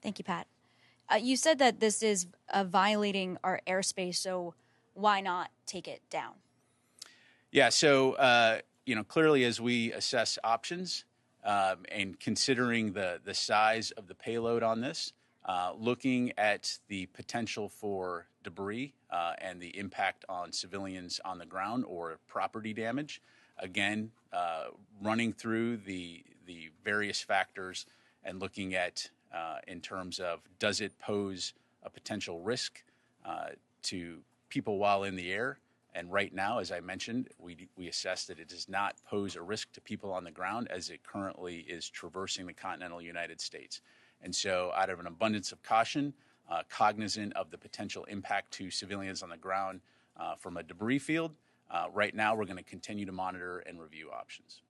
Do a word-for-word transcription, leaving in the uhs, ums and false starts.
Thank you, Pat. Uh, you said that this is uh, violating our airspace, so why not take it down? Yeah, so, uh, you know, clearly as we assess options um, and considering the, the size of the payload on this, uh, looking at the potential for debris uh, and the impact on civilians on the ground or property damage, again, uh, running through the, the various factors and looking at uh, in terms of does it pose a potential risk uh, to people while in the air. And right now, as I mentioned, we, we assess that it does not pose a risk to people on the ground as it currently is traversing the continental United States. And so out of an abundance of caution, uh, cognizant of the potential impact to civilians on the ground uh, from a debris field, uh, right now we're going to continue to monitor and review options.